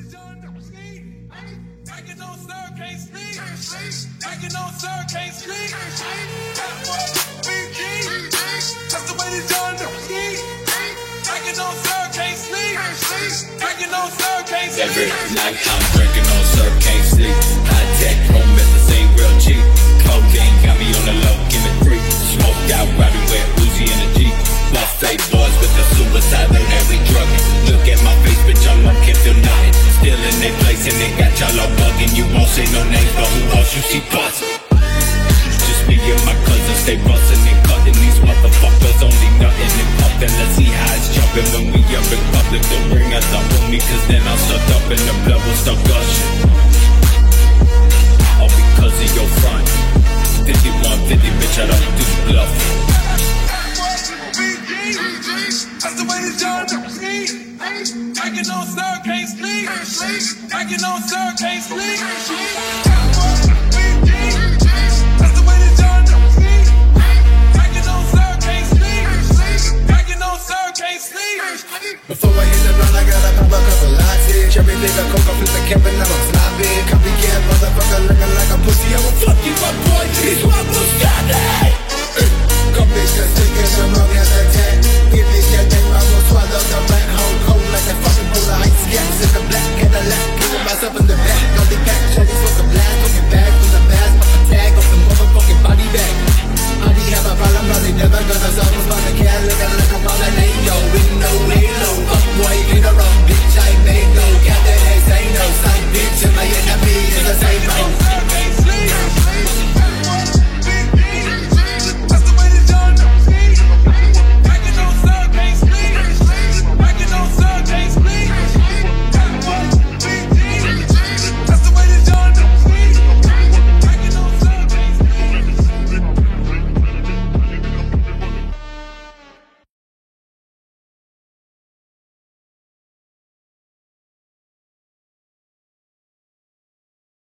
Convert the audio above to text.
Banging on sir, can't sleep. Banging on sir, can't sleep. That's the way it's done. Banging on sir, can't sleep. Banging on sir, can't sleep. Every night I'm drinking on sir, can't sleep. High tech, home at the same real cheap. Cocaine got me on the low, give it free. Smoked out, riding with Uzi and a Jeep. Buffet boys with the suicide on every drug. Look at my face, bitch, I'm up, can't feel nothing. Still in their place and they got y'all all bugging. You won't say no names, but who else you see buzzing? Just me and my cousins, stay bustin' and cutting. These motherfuckers only nothing and puffin'. Let's see how it's jumping when we up in public. Don't bring us up with me, cause then I'll start up and the blood will start gushing. All because of your front 5150, bitch, I don't do bluffing. That's the way it's done. Banging on sir, can't sleep. Banging on sir, can't sleep.